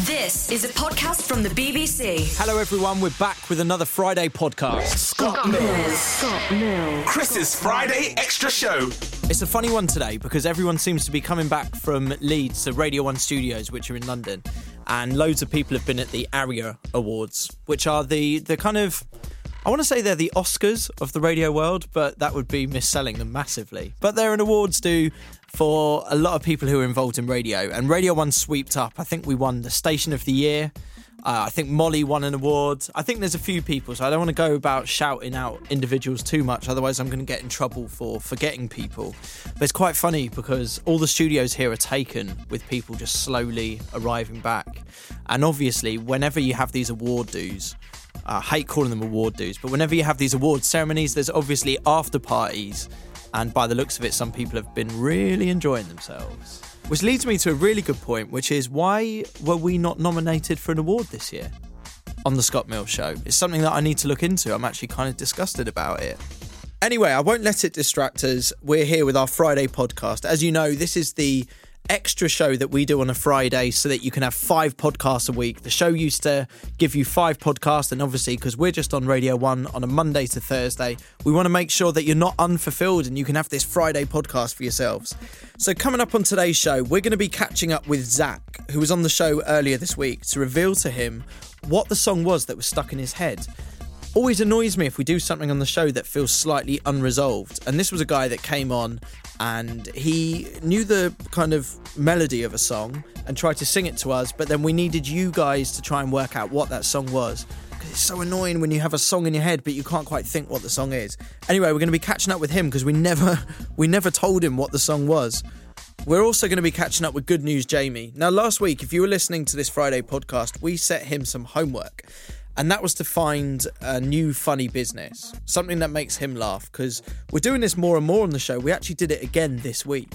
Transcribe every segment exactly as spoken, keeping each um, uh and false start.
This is a podcast from the B B C. Hello everyone, we're back with another Friday podcast. Scott Mills. Scott Mills. Chris's Friday Extra Show. It's a funny one today because everyone seems to be coming back from Leeds to Radio one Studios, which are in London, and loads of people have been at the ARIA Awards, which are the, the kind of... I want to say they're the Oscars of the radio world, but that would be misselling them massively. But they're an awards do for a lot of people who are involved in radio. And Radio one sweeped up. I think we won the Station of the Year. Uh, I think Molly won an award. I think there's a few people, so I don't want to go about shouting out individuals too much. Otherwise, I'm going to get in trouble for forgetting people. But it's quite funny because all the studios here are taken with people just slowly arriving back. And obviously, whenever you have these award dues... I hate calling them award dues, but whenever you have these award ceremonies, there's obviously after parties, and by the looks of it, some people have been really enjoying themselves. Which leads me to a really good point, which is why were we not nominated for an award this year on the Scott Mills Show? It's something that I need to look into. I'm actually kind of disgusted about it. Anyway, I won't let it distract us. We're here with our Friday podcast. As you know, this is the extra show that we do on a Friday so that you can have five podcasts a week. The show used to give you five podcasts, and obviously because we're just on Radio one on a Monday to Thursday, we want to make sure that you're not unfulfilled and you can have this Friday podcast for yourselves. So coming up on today's show, we're going to be catching up with Zach, who was on the show earlier this week, to reveal to him what the song was that was stuck in his head. Always annoys me if we do something on the show that feels slightly unresolved. And this was a guy that came on and he knew the kind of melody of a song and tried to sing it to us, but then we needed you guys to try and work out what that song was. Because it's so annoying when you have a song in your head but you can't quite think what the song is. Anyway, we're going to be catching up with him because we never we never told him what the song was. We're also going to be catching up with Good News Jamie. Now, last week, if you were listening to this Friday podcast, we set him some homework. And that was to find a new funny business, something that makes him laugh, because we're doing this more and more on the show. We actually did it again this week,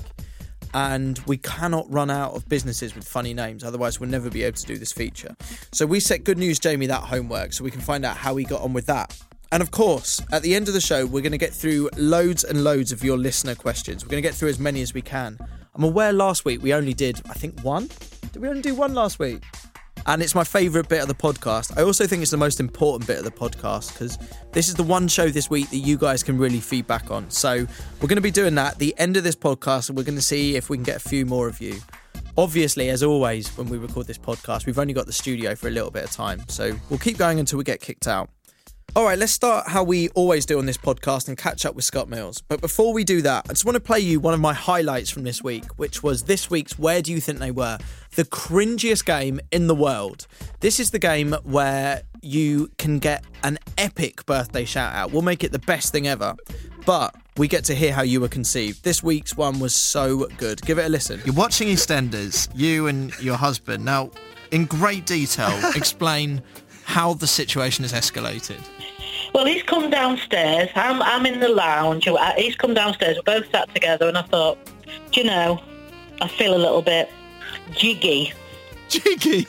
and we cannot run out of businesses with funny names, otherwise we'll never be able to do this feature. So we set Good News Jamie that homework so we can find out how he got on with that. And of course, at the end of the show, we're going to get through loads and loads of your listener questions. We're going to get through as many as we can. I'm aware last week we only did, I think, one? Did we only do one last week? And it's my favourite bit of the podcast. I also think it's the most important bit of the podcast because this is the one show this week that you guys can really feedback on. So we're going to be doing that at the end of this podcast, and we're going to see if we can get a few more of you. Obviously, as always, when we record this podcast, we've only got the studio for a little bit of time. So we'll keep going until we get kicked out. All right, let's start how we always do on this podcast and catch up with Scott Mills. But before we do that, I just want to play you one of my highlights from this week, which was this week's Where Do You Think They Were? The cringiest game in the world. This is the game where you can get an epic birthday shout out. We'll make it the best thing ever. But we get to hear how you were conceived. This week's one was so good. Give it a listen. You're watching EastEnders, you and your husband. Now, in great detail, explain how the situation has escalated. Well, he's come downstairs. I'm I'm in the lounge. He's come downstairs. We both sat together, and I thought, do you know, I feel a little bit jiggy. Jiggy?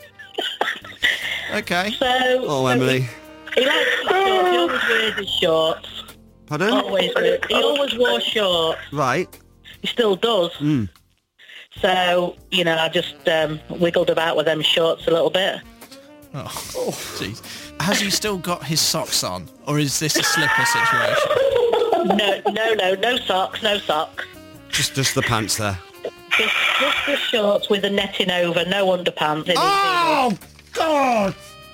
Okay. So, oh, so Emily. He, he likes his shorts. He always wears his shorts. Pardon? Always. wears- He always wore shorts. Right. He still does. Mm. So, you know, I just um, wiggled about with them shorts a little bit. Oh, jeez. Has he still got his socks on, or is this a slipper situation? No, no, no, no socks, no socks. Just, just the pants there. Just, just the shorts with the netting over, no underpants. In Oh, God!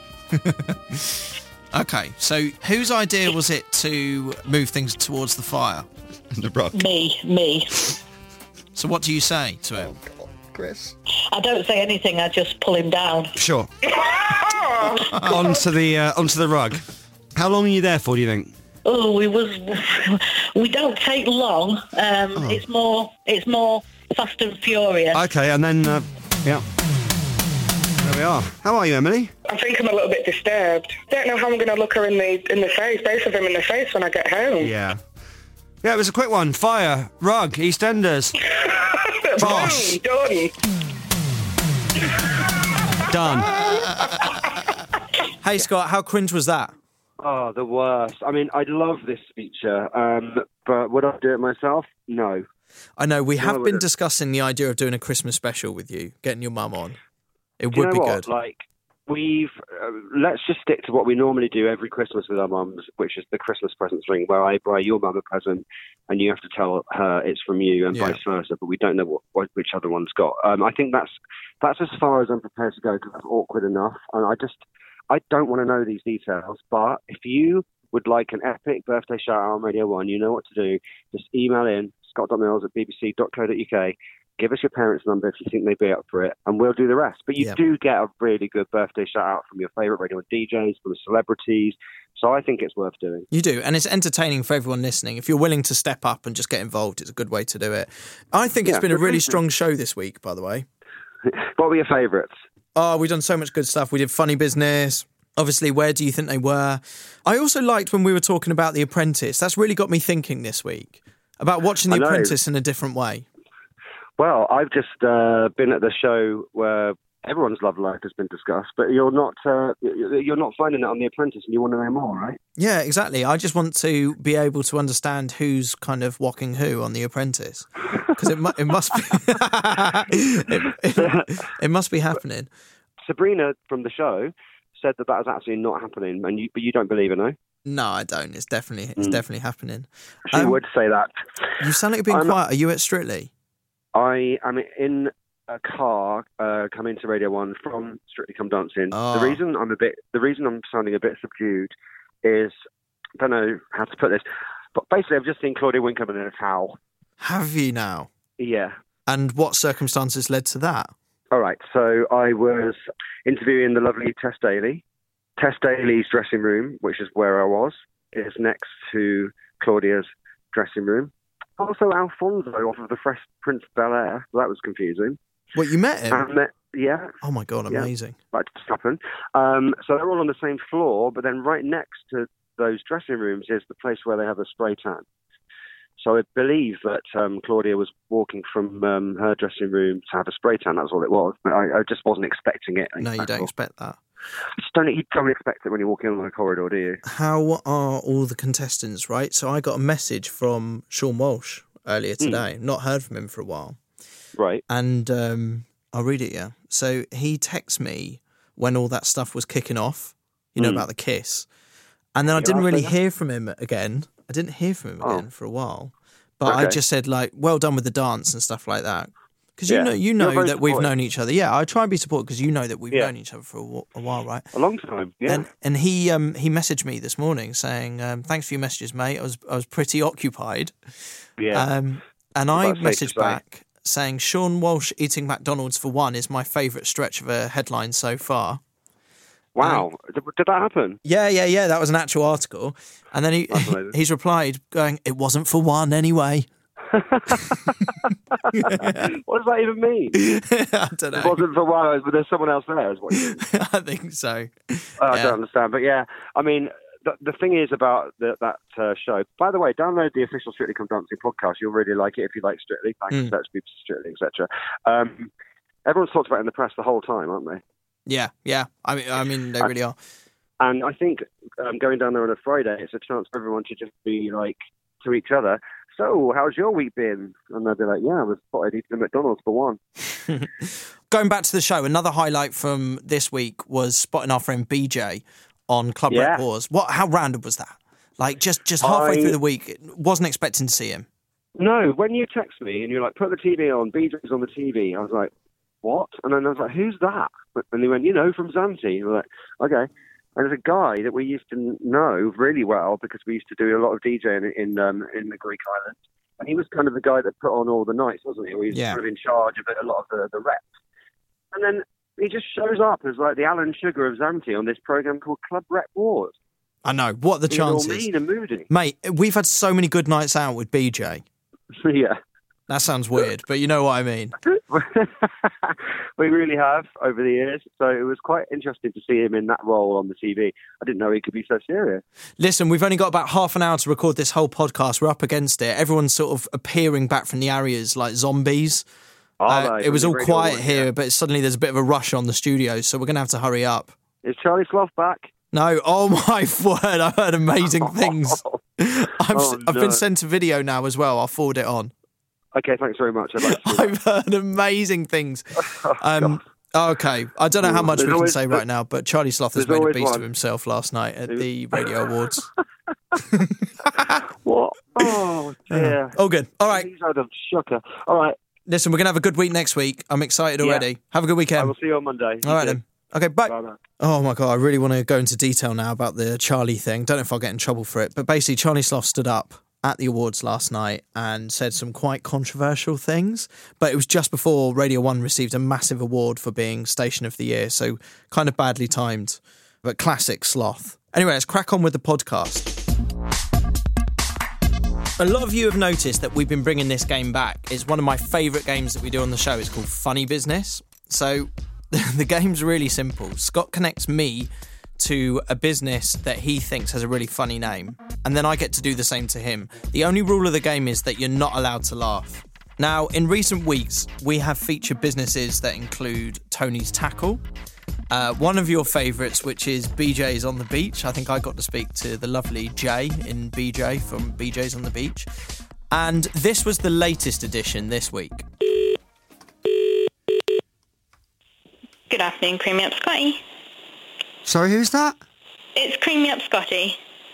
Okay, so whose idea was it to move things towards the fire? The rug. Me, me. So what do you say to him? Chris. I don't say anything, I just pull him down. Sure. onto the uh, onto the rug. How long are you there for, do you think? Oh, we was we don't take long. Um, Oh. It's more it's more fast and furious. Okay, and then, uh, yeah. There we are. How are you, Emily? I think I'm a little bit disturbed. Don't know how I'm going to look her in the in the face, both of them in the face when I get home. Yeah. Yeah, it was a quick one. Fire, rug, EastEnders. Bosh. Done, done. Done. Hey, Scott, how cringe was that? Oh, the worst. I mean, I love this feature, um, but would I do it myself? No. I know, we have No, been it- discussing the idea of doing a Christmas special with you, getting your mum on. It Do you would be know what? good. Like, we've uh, let's just stick to what we normally do every Christmas with our mums, which is the Christmas presents ring, where I buy your mum a present and you have to tell her it's from you, and Yeah. vice versa. But we don't know what, what which other one's got. Um, I think that's that's as far as I'm prepared to go, because that's awkward enough. And I just I don't want to know these details. But if you would like an epic birthday shout out on Radio One, you know what to do. Just email in scott dot mills at b b c dot co dot u k. Give us your parents' number if you think they'd be up for it, and we'll do the rest. But you Yeah. do get a really good birthday shout-out from your favourite Radio one D Js, from the celebrities. So I think it's worth doing. You do, and it's entertaining for everyone listening. If you're willing to step up and just get involved, it's a good way to do it. I think it's Yeah, been a good really reason. strong show this week, by the way. What were your favourites? Oh, we've done so much good stuff. We did Funny Business. Obviously, Where Do You Think They Were? I also liked when we were talking about The Apprentice. That's really got me thinking this week about watching The I know. Apprentice in a different way. Well, I've just uh, been at the show where everyone's love life has been discussed, but you're not uh, you're not finding it on The Apprentice, and you want to know more, right? Yeah, exactly. I just want to be able to understand who's kind of walking who on The Apprentice, because it, mu- it must be it, it, it must be happening. Sabrina from the show said that that was actually not happening, and you, but you don't believe her, no? No, I don't. It's definitely it's Mm. definitely happening. She Um, would say that. You sound like you're being I'm- quiet. Are you at Strictly? I am in a car uh, coming to Radio One from Strictly Come Dancing. Oh. The reason I'm a bit, the reason I'm sounding a bit subdued is, I don't know how to put this, but basically I've just seen Claudia Winkleman in a towel. Have you now? Yeah. And what circumstances led to that? All right. So I was interviewing the lovely Tess Daly. Tess Daly's dressing room, which is where I was, is next to Claudia's dressing room. Also, Alfonso off of the Fresh Prince of Bel-Air. That was confusing. What, you met him? And then- yeah, Oh my God, yeah. amazing. that just happened. Um, so they're all on the same floor, but then right next to those dressing rooms is the place where they have a spray tan. So I believe that um, Claudia was walking from um, her dressing room to have a spray tan. That's all it was. But I, I just wasn't expecting it. No, you That's don't all. expect that. You just don't, you don't expect it when you're walking along a corridor, do you? How are all the contestants, right? So I got a message from Sean Walsh earlier Hmm. today. Not heard from him for a while. Right. And um, I'll read it, yeah. So he texted me when all that stuff was kicking off, you know, Mm. about the kiss. And then I Yeah, didn't I'll really say that. hear from him again. I didn't hear from him Oh. again for a while. But I Okay. just said, like, well done with the dance and stuff like that. Because you Yeah. know, you You're know very that we've supportive. known each other. Yeah, I try and be supportive because you know that we've Yeah. known each other for a, wh- a while, right? A long time, yeah. And and he um he messaged me this morning saying, um, "Thanks for your messages, mate. I was I was pretty occupied." yeah. Um, and I That's safe to messaged say. back saying, "Sean Walsh eating McDonald's for one is my favourite stretch of a headline so far." wow. Did, did that happen? Yeah, yeah, yeah. That was an actual article. And then he That's amazing. he's replied, going, "It wasn't for one anyway." What does that even mean? I don't It know. wasn't for a while, but there's someone else there, is what you mean. I think so. I Yeah. don't understand, but yeah, I mean, the, the thing is about the, that uh, show. By the way, download the official Strictly Come Dancing podcast. You'll really like it if you like Strictly. Thanks, Mm. search B B C Strictly, et cetera. Um, everyone's talked about it in the press the whole time, aren't they? Yeah, yeah. I mean, I mean, they really are. And I think um, going down there on a Friday, it's a chance for everyone to just be like to each other. So, how's your week been? And they'll be like, yeah, I was spotted eating at McDonald's for one. Going back to the show, another highlight from this week was spotting our friend B J on Club Yeah. Rep Wars. What? How random was that? Like just just halfway I- through the week, wasn't expecting to see him. No, when you text me and you're like, put the T V on, B J's on the T V, I was like, what? And then I was like, who's that? And they went, you know, from Zante. And we're like, okay. And there's a guy that we used to know really well because we used to do a lot of DJing in um, in the Greek islands. And he was kind of the guy that put on all the nights, wasn't he? He was Yeah. kind of in charge of a lot of the, the reps. And then he just shows up as like the Alan Sugar of Zante on this program called Club Rep Wars. I know. What are the He's all chances? mean and moody. Mate, we've had so many good nights out with B J. Yeah. That sounds weird, but you know what I mean. We really have over the years, so it was quite interesting to see him in that role on the T V. I didn't know he could be so serious. Listen, we've only got about half an hour to record this whole podcast. We're up against it. Everyone's sort of appearing back from the areas like zombies. Are Uh, they? it was From all the Radio quiet One, here, yeah. but suddenly there's a bit of a rush on the studio, so we're going to have to hurry up. Is Charlie Sloth back? No, oh my word, I've heard amazing things. I've, Oh, I've no. been sent a video now as well. I'll forward it on. Okay, thanks very much. I'd like to see that. I've heard amazing things. Oh, Um, Oh, okay. I don't know how much There's we can always- say right now, but Charlie Sloth has there's made a always beast one. of himself last night at the Radio Awards. What? Oh, dear. All good. All right. He's had a shocker. All right. Listen, we're going to have a good week next week. I'm excited Yeah. already. Have a good I weekend. will see you on Monday. All right, then. Okay, bye. Bye-bye. Oh, my God. I really want to go into detail now about the Charlie thing. Don't know if I'll get in trouble for it. But basically, Charlie Sloth stood up at the awards last night and said some quite controversial things. But it was just before Radio one received a massive award for being Station of the Year. So kind of badly timed, but classic Sloth. Anyway, let's crack on with the podcast. A lot of you have noticed that we've been bringing this game back. It's one of my favourite games that we do on the show. It's called Funny Business. So the game's really simple. Scott connects me to a business that he thinks has a really funny name, and then I get to do the same to him. The only rule of the game is that you're not allowed to laugh. Now, in recent weeks, we have featured businesses that include Tony's Tackle, Uh, one of your favourites, which is B J's on the Beach. I think I got to speak to the lovely Jay in B J from B J's on the Beach. And this was the latest edition this week. Good afternoon, Cream Me Up Scotty. Sorry, who's that? It's Cream Me Up Scotty.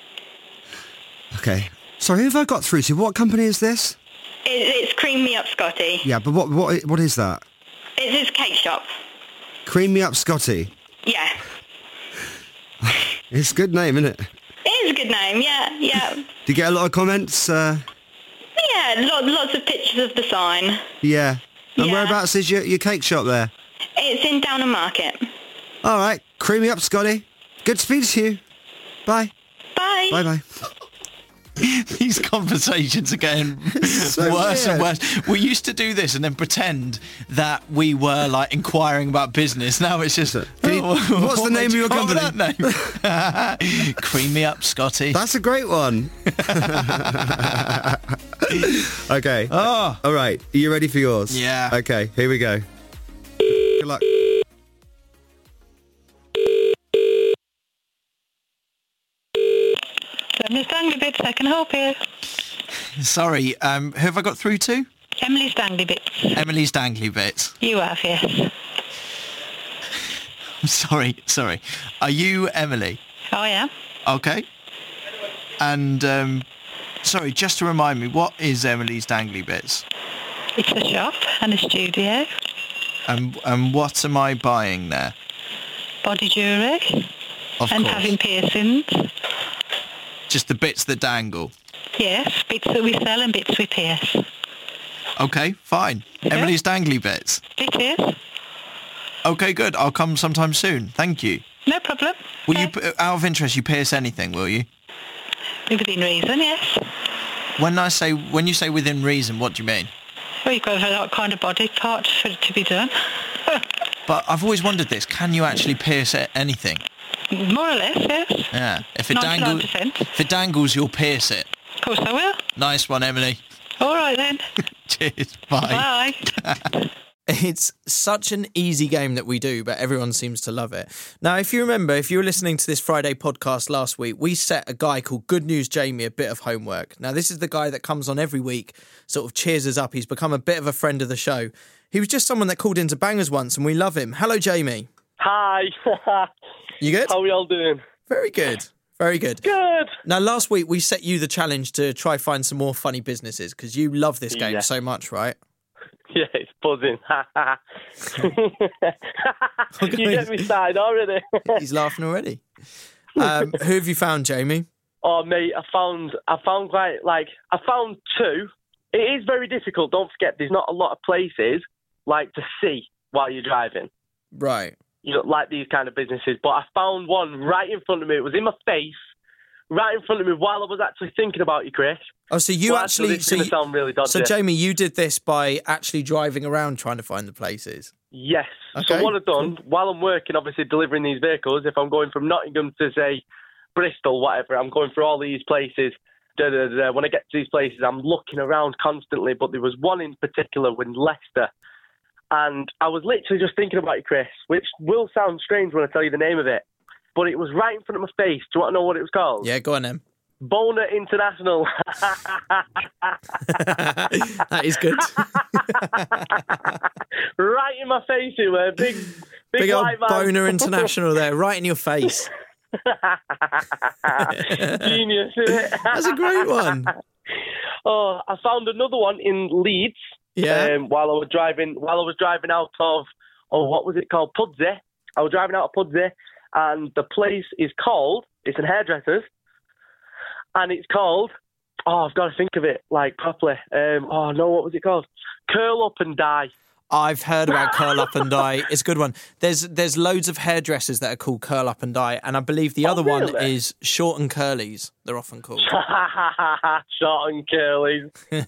Okay. Sorry, who have I got through to? What company is this? It, it's Cream Me Up Scotty. Yeah, but what what what is that? It's his cake shop. Cream Me Up Scotty. Yeah. It's a good name, isn't it? It is a good name, yeah, yeah. Do you get a lot of comments? Uh, Yeah, lot, lots of pictures of the sign. yeah. And Yeah. whereabouts is your, your cake shop there? It's in Downham Market. All right. Cream Me Up Scotty. Good to speak to you. Bye. Bye. Bye-bye. These conversations are getting So worse and weird. worse. We used to do this and then pretend that we were like inquiring about business. Now it's just, Can you- oh, what's the what name made of you your come company? with that name? Cream Me Up, Scotty. That's a great one. Okay. Oh, All right. Are you ready for yours? Yeah. Okay. Here we go. Good luck. Emily Stanley Bits, I can help you. sorry. Um, who have I got through to? Emily Stanley Bits. Emily's Dangly Bits. You have, yes. I'm sorry, sorry. Are you Emily? Oh, yeah. Okay. And, um, sorry, just to remind me, what is Emily's Dangly Bits? It's a shop and a studio. And, and what am I buying there? Body jewellery. Of and course. having piercings. Just the bits that dangle. Yes, bits that we sell and bits we pierce. Okay, fine. Yeah. Emily's Dangly Bits. It is. Okay, good. I'll come sometime soon. Thank you. No problem. Will you, Okay. p- out of interest, you pierce anything, will you? Within reason, yes. When I say, when you say within reason, what do you mean? Well, you've got to have that kind of body part for it to be done. But I've always wondered this. Can you actually pierce a- anything? More or less, yes. Yeah. If it ninety-nine dangles, percent. if it dangles, you'll pierce it. Of course I will. Nice one, Emily. All right then. Cheers. Bye. Bye. It's such an easy game that we do, but everyone seems to love it. Now, if you remember, if you were listening to this Friday podcast last week, we set a guy called Good News Jamie a bit of homework. Now, this is the guy that comes on every week, sort of cheers us up. He's become a bit of a friend of the show. He was just someone that called into Bangers once, and we love him. Hello, Jamie. Hi. You good? How are we all doing? Very good. Very good. Good. Now, last week, we set you the challenge to try find some more funny businesses, because you love this game Yeah. so much, right? Yeah, it's buzzing. You get me started already. He's laughing already. Um, who have you found, Jamie? Oh, mate, I found, I found quite, like, I found two. It is very difficult. Don't forget, there's not a lot of places, like, to see while you're driving. Right. You know, like these kind of businesses. But I found one right in front of me. It was in my face, right in front of me while I was actually thinking about you, Chris. Oh, so you Well, actually... It's so, going to you- sound really dodgy. so, Jamie, you did this by actually driving around trying to find the places? Yes. Okay, So what I've done, while I'm working, obviously delivering these vehicles, if I'm going from Nottingham to, say, Bristol, whatever, I'm going through all these places. Da, da, da, da. When I get to these places, I'm looking around constantly, but there was one in particular in Leicester. And I was literally just thinking about you, Chris, which will sound strange when I tell you the name of it. But it was right in front of my face. Do you want to know what it was called? Yeah, go on then. Boner International. That is good. Right in my face, it were big, big, Big old white man. Boner International there, right in your face. Genius, isn't it? That's a great one. Oh, I found another one in Leeds. Yeah. Um, while I was driving, while I was driving out of, oh, what was it called? Pudsey. I was driving out of Pudsey, and the place is called. It's a hairdresser's, and it's called. Oh, I've got to think of it like properly. Um, oh no, what was it called? Curl Up and Die. I've heard about Curl Up and Die. It's a good one. There's there's loads of hairdressers that are called Curl Up and Die, and I believe the Oh, other one really? is Short and Curlies. They're often called. Short and curly.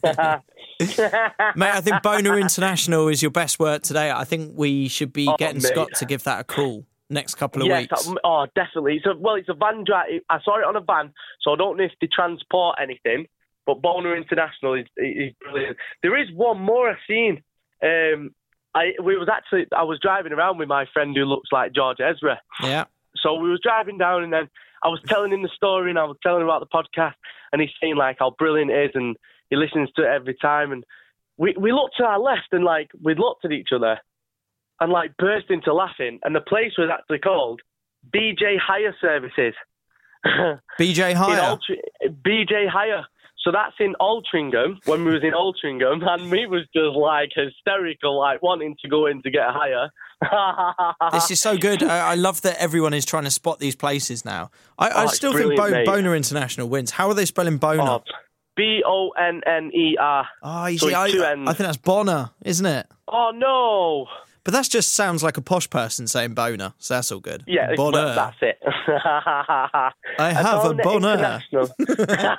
Mate, I think Boner International is your best work today. I think we should be Oh, getting mate. Scott to give that a call next couple of Yes, weeks. um, oh, definitely. So, well, it's a van drive. I saw it on a van, so I don't know if they transport anything. But Boner International is, is brilliant. There is one more I've seen. Um, I we was actually I was driving around with my friend who looks like George Ezra. Yeah. So we was driving down, and then I was telling him the story, and I was telling him about the podcast, and he's saying like how brilliant it is, and he listens to it every time. And we we looked to our left, and like we looked at each other, and like burst into laughing. And the place was actually called B J Hire Services. B J In Hire. Altri- B J Hire. So that's in Altrincham, when we was in Altrincham, and me was just like hysterical, like wanting to go in to get a hire. This is so good. I, I love that everyone is trying to spot these places now. I, I Oh, it's still think brilliant, Bo- mate. Boner International wins. How are they spelling Boner? Oh, B O N N E R. Oh, you So see, I, it's two I N's. think that's Bonner, isn't it? Oh, no. But that just sounds like a posh person saying boner, so that's all good. Yeah, it's- Bonner. well, that's it. I have a boner. International.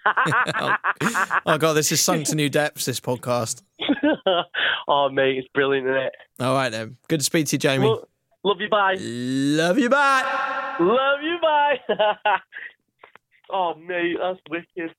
Oh, God, this has sunk to new depths, this podcast. Oh, mate, it's brilliant, isn't it? All right, then. Good to speak to you, Jamie. Lo- love you, bye. Love you, bye. Love you, bye. Oh, mate, that's wicked.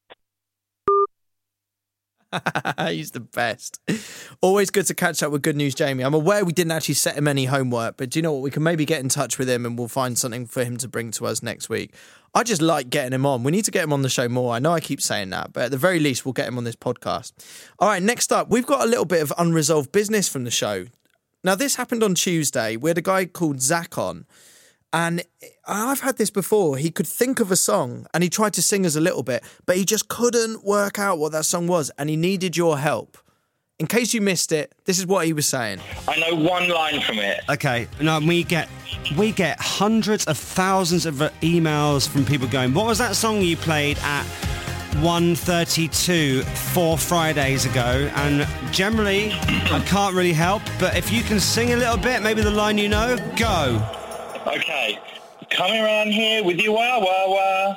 He's the best. Always good to catch up with Good News Jamie. I'm aware we didn't actually set him any homework, but do you know what? We can maybe get in touch with him and we'll find something for him to bring to us next week. I just like getting him on. We need to get him on the show more. I know I keep saying that, but at the very least, we'll get him on this podcast. All right, next up, we've got a little bit of unresolved business from the show. Now, this happened on Tuesday. We had a guy called Zach on, and I've had this before. He could think of a song and he tried to sing us a little bit, but he just couldn't work out what that song was, and he needed your help. In case you missed it, this is what he was saying. I know one line from it. Okay, no, we get we get hundreds of thousands of emails from people going, what was that song you played at one thirty-two four Fridays ago? And generally, I can't really help, but if you can sing a little bit, maybe the line you know, go. Okay. Coming around here with your wah wah wah.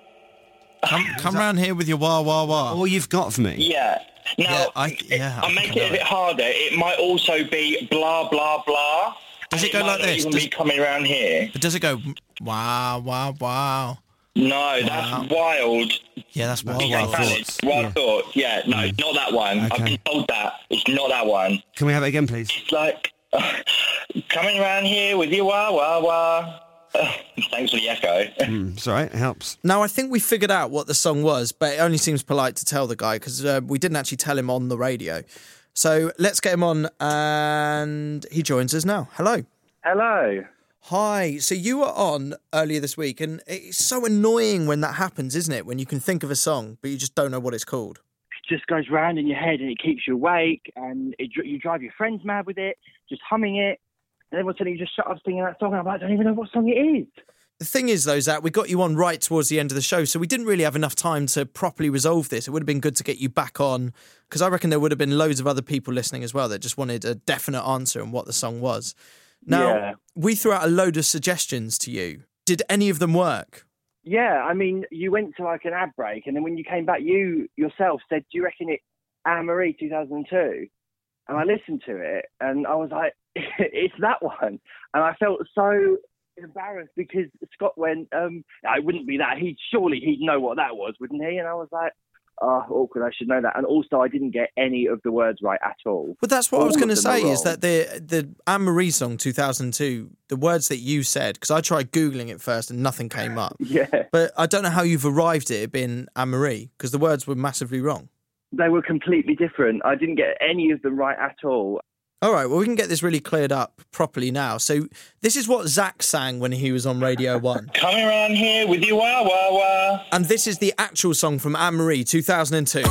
Come, come round here with your wah wah wah. All you've got for me. Yeah. Now, Yeah, I- yeah, I'll I make think I it a know bit harder. It might also be blah, blah, blah. Does And it go might like not this? even Does- be coming around here. But does it go wow, wow, wow? No, that's wild. Yeah, that's wild, Okay, wild valid. thoughts. Wild thoughts. Yeah, no, not that one. I've Okay. been told that. It's not that one. Can we have it again, please? It's like, coming around here with your wah, wah, wah. Thanks for the echo. Mm, it's all right, it helps. Now, I think we figured out what the song was, but it only seems polite to tell the guy because uh, we didn't actually tell him on the radio. So let's get him on, and he joins us now. Hello. Hello. Hi. So you were on earlier this week, and it's so annoying when that happens, isn't it? When you can think of a song, but you just don't know what it's called. It just goes round in your head and it keeps you awake, and it, you drive your friends mad with it, just humming it. And everyone's telling you just shut up singing that song. And I'm like, I don't even know what song it is. The thing is, though, Zach, we got you on right towards the end of the show, so we didn't really have enough time to properly resolve this. It would have been good to get you back on, because I reckon there would have been loads of other people listening as well that just wanted a definite answer on what the song was. Now, Yeah. we threw out a load of suggestions to you. Did any of them work? Yeah, I mean, you went to like an ad break, and then when you came back, you yourself said, do you reckon it Anne Marie two thousand two? And I listened to it, and I was like, it's that one. And I felt so embarrassed because Scott went, um, it wouldn't be that. He surely he'd know what that was, wouldn't he? And I was like, oh, awkward, I should know that. And also, I didn't get any of the words right at all. But that's what all I was going to of them say are is wrong. that the the Anne-Marie song two thousand two, the words that you said, because I tried Googling it first and nothing came up. Yeah. But I don't know how you've arrived at it being Anne-Marie, because the words were massively wrong. They were completely different. I didn't get any of them right at all. All right, well, we can get this really cleared up properly now. So this is what Zach sang when he was on Radio one. Coming around here with you, wah, wah, wah. And this is the actual song from Anne-Marie, two thousand two.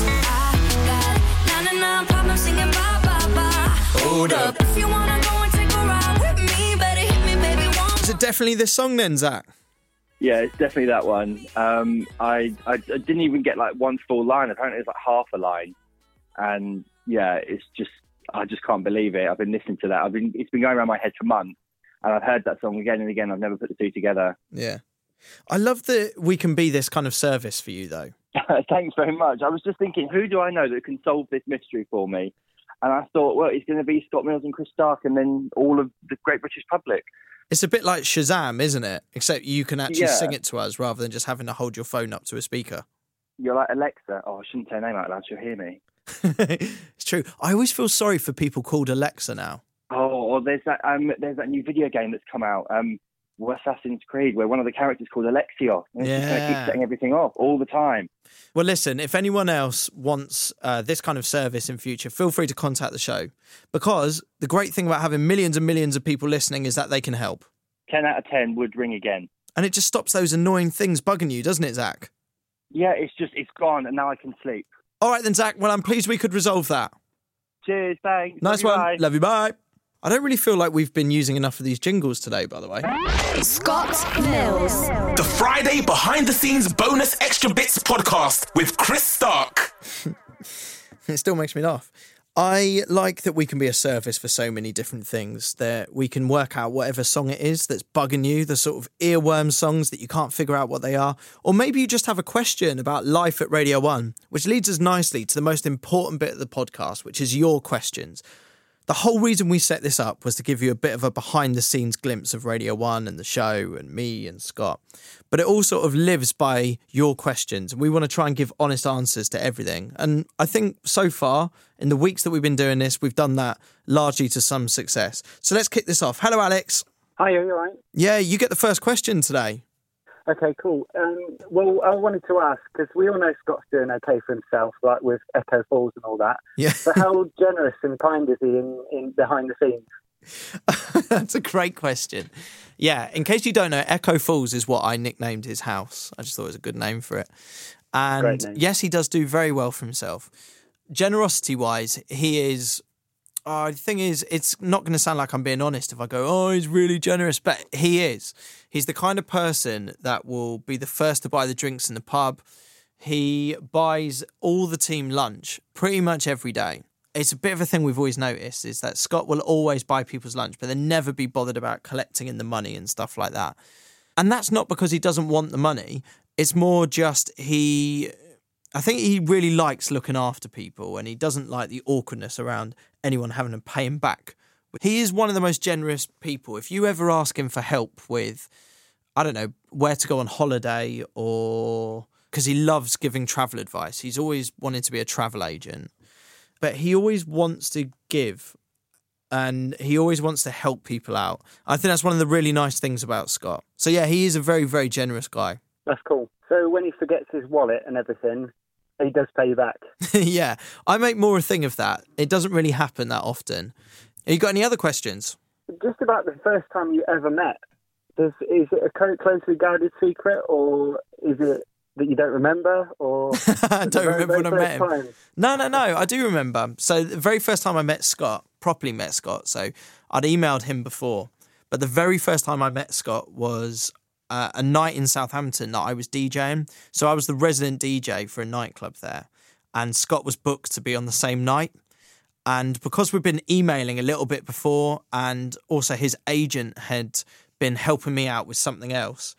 Hold up. If you wanna go and take a ride with me, better hit me, baby, one. Is it definitely this song then, Zach? Yeah, it's definitely that one. Um, I, I I didn't even get like one full line. Apparently, it's like half a line, and yeah, it's just I just can't believe it. I've been listening to that. I've been it's been going around my head for months, and I've heard that song again and again. I've never put the two together. Yeah, I love that we can be this kind of service for you, though. Thanks very much. I was just thinking, who do I know that can solve this mystery for me? And I thought, well, it's going to be Scott Mills and Chris Stark, and then all of the Great British Public. It's a bit like Shazam, isn't it? Except you can actually Yeah. sing it to us rather than just having to hold your phone up to a speaker. You're like Alexa. Oh, I shouldn't say her name out loud. She'll hear me. It's true. I always feel sorry for people called Alexa now. Oh, or there's that um, there's that new video game that's come out, um, Assassin's Creed, where one of the characters is called Alexios. And it's just going to Yeah. keep setting everything off all the time. Well, listen, if anyone else wants uh, this kind of service in future, feel free to contact the show. Because the great thing about having millions and millions of people listening is that they can help. ten out of ten would ring again. And it just stops those annoying things bugging you, doesn't it, Zach? Yeah, it's just, it's gone, and now I can sleep. All right then, Zach. Well, I'm pleased we could resolve that. Cheers, thanks. Nice Love you, one. bye. Love you, bye. I don't really feel like we've been using enough of these jingles today, by the way. Scott Mills. The Friday Behind the Scenes Bonus Extra Bits podcast with Chris Stark. It still makes me laugh. I like that we can be a service for so many different things, that we can work out whatever song it is that's bugging you, the sort of earworm songs that you can't figure out what they are. Or maybe you just have a question about life at Radio one, which leads us nicely to the most important bit of the podcast, which is your questions. The whole reason we set this up was to give you a bit of a behind-the-scenes glimpse of Radio one and the show and me and Scott. But it all sort of lives by your questions, and we want to try and give honest answers to everything. And I think so far, in the weeks that we've been doing this, we've done that largely to some success. So let's kick this off. Hello, Alex. Hi, are you all right? Yeah, you get the first question today. Okay, cool. Um, well, I wanted to ask, because we all know Scott's doing okay for himself, like with Echo Falls and all that. Yeah. But how generous and kind is he in, in behind the scenes? That's a great question. Yeah, in case you don't know, Echo Falls is what I nicknamed his house. I just thought it was a good name for it. And Great name. yes, he does do very well for himself. Generosity-wise, he is... Oh, the thing is, it's not going to sound like I'm being honest if I go, oh, he's really generous, but he is. He's the kind of person that will be the first to buy the drinks in the pub. He buys all the team lunch pretty much every day. It's a bit of a thing we've always noticed, is that Scott will always buy people's lunch, but then never be bothered about collecting in the money and stuff like that. And that's not because he doesn't want the money. It's more just he... I think he really likes looking after people, and he doesn't like the awkwardness around anyone having to pay him back. He is one of the most generous people. If you ever ask him for help with, I don't know, where to go on holiday, or... because he loves giving travel advice. He's always wanted to be a travel agent. But he always wants to give, and he always wants to help people out. I think that's one of the really nice things about Scott. So yeah, he is a very, very generous guy. That's cool. So when he forgets his wallet and everything, he does pay you back. Yeah, I make more a thing of that. It doesn't really happen that often. Have you got any other questions? Just about the first time you ever met, does, is it a co- closely guarded secret, or is it that you don't remember? Or I don't remember when I met him. Time? No, no, no, I do remember. So the very first time I met Scott, properly met Scott, so I'd emailed him before, but the very first time I met Scott was uh, a night in Southampton that I was DJing. So I was the resident D J for a nightclub there, and Scott was booked to be on the same night. And because we'd been emailing a little bit before, and also his agent had been helping me out with something else,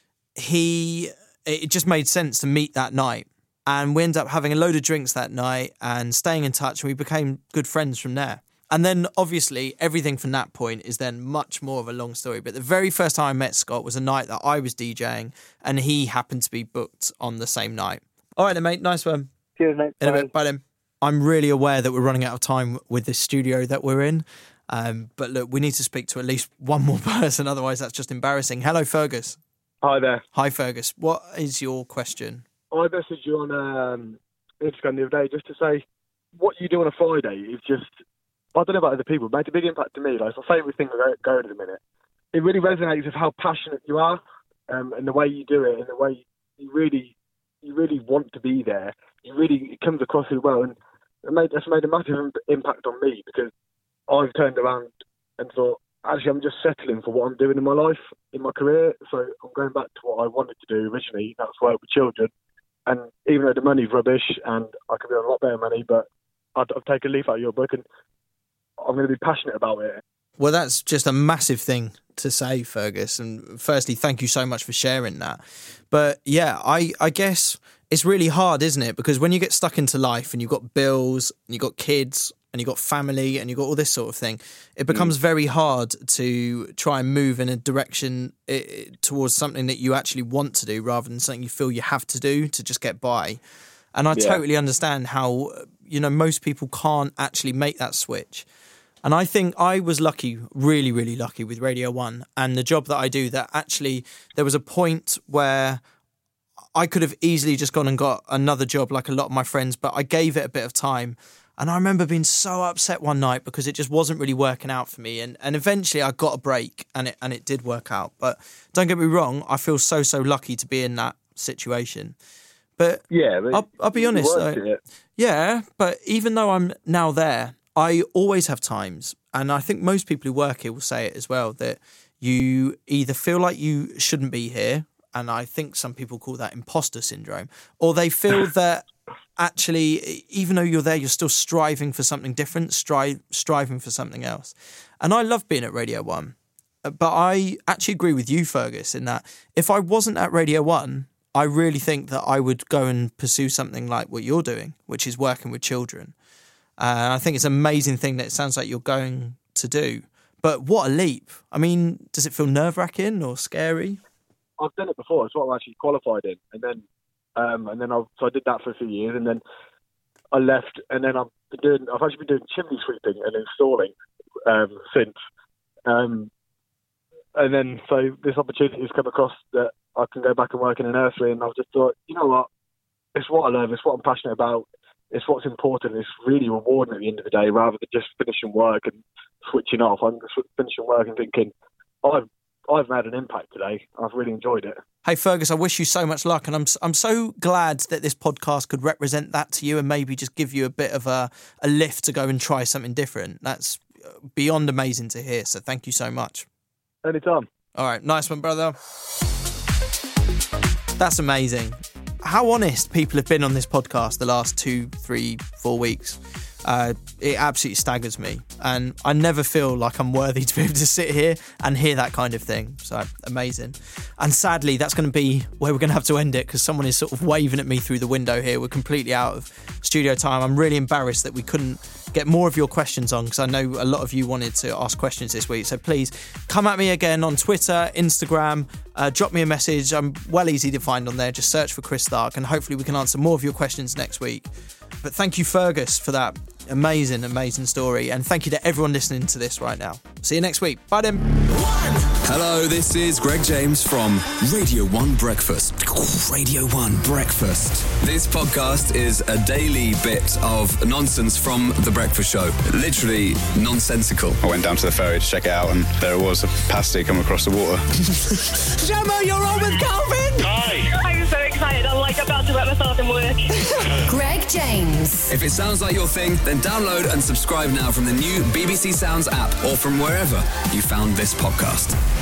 he it just made sense to meet that night. And we ended up having a load of drinks that night and staying in touch, and we became good friends from there. And then, obviously, everything from that point is then much more of a long story. But the very first time I met Scott was a night that I was DJing, and he happened to be booked on the same night. All right then, mate. Nice one. Cheers, mate. In a Bye. bit. Bye then. I'm really aware that we're running out of time with this studio that we're in. Um, but look, we need to speak to at least one more person, otherwise that's just embarrassing. Hello, Fergus. Hi there. Hi, Fergus. What is your question? I messaged you on um, Instagram the other day just to say what you do on a Friday is just, I don't know about other people, it made a big impact to me. Like, it's my favourite thing going at the minute. It really resonates with how passionate you are um, and the way you do it and the way you really, you really want to be there. You really, it comes across really well. And it made, that's made a massive impact on me because I've turned around and thought, actually, I'm just settling for what I'm doing in my life, in my career. So I'm going back to what I wanted to do originally. That's work with children. And even though the money's rubbish and I could be on a lot better money, but I'd, I'd take a leaf out of your book and I'm going to be passionate about it. Well, that's just a massive thing to say, Fergus. And firstly, thank you so much for sharing that. But yeah, I, I guess it's really hard, isn't it? Because when you get stuck into life and you've got bills and you've got kids and you've got family and you've got all this sort of thing, it becomes mm. very hard to try and move in a direction towards something that you actually want to do rather than something you feel you have to do to just get by. And I yeah. totally understand how, you know, most people can't actually make that switch. And I think I was lucky, really, really lucky with Radio One and the job that I do, that actually there was a point where I could have easily just gone and got another job like a lot of my friends, but I gave it a bit of time. And I remember being so upset one night because it just wasn't really working out for me. And and eventually I got a break and it and it did work out. But don't get me wrong, I feel so, so lucky to be in that situation. But yeah, but I'll, I'll be honest though. Yeah, but even though I'm now there, I always have times, and I think most people who work here will say it as well, that you either feel like you shouldn't be here, and I think some people call that imposter syndrome, or they feel that actually, even though you're there, you're still striving for something different, stri- striving for something else. And I love being at Radio One, but I actually agree with you, Fergus, in that if I wasn't at Radio One, I really think that I would go and pursue something like what you're doing, which is working with children. Uh, I think it's an amazing thing that it sounds like you're going to do. But what a leap. I mean, does it feel nerve-wracking or scary? I've done it before. It's what I'm actually qualified in. And then um, and then I so I did that for a few years and then I left and then I've been doing I've actually been doing chimney sweeping and installing um, since. Um, and then so this opportunity has come across that I can go back and work in a nursery, and I've just thought, you know what? It's what I love, it's what I'm passionate about. It's what's important. It's really rewarding at the end of the day, rather than just finishing work and switching off. I'm just finishing work and thinking, I've I've made an impact today. I've really enjoyed it. Hey Fergus, I wish you so much luck, and I'm I'm so glad that this podcast could represent that to you and maybe just give you a bit of a, a lift to go and try something different. That's beyond amazing to hear. So thank you so much. Anytime. All right, nice one, brother. That's amazing. How honest people have been on this podcast the last two, three, four weeks. Uh, it absolutely staggers me. And I never feel like I'm worthy to be able to sit here and hear that kind of thing. So amazing. And sadly, that's going to be where we're going to have to end it because someone is sort of waving at me through the window here. We're completely out of studio time. I'm really embarrassed that we couldn't get more of your questions on because I know a lot of you wanted to ask questions this week. So please come at me again on Twitter, Instagram, uh, drop me a message. I'm well easy to find on there. Just search for Chris Stark and hopefully we can answer more of your questions next week. But thank you, Fergus, for that amazing, amazing story. And thank you to everyone listening to this right now. See you next week. Bye then. Hello, this is Greg James from Radio One Breakfast. Radio One Breakfast. This podcast is a daily bit of nonsense from The Breakfast Show. Literally nonsensical. I went down to the ferry to check it out and there it was, a pasty come across the water. Gemma, you're on with Calvin! Hi! I'm so excited. I'm like about to let myself in work. Greg James. If it sounds like your thing, then download and subscribe now from the new B B C Sounds app or from wherever you found this podcast.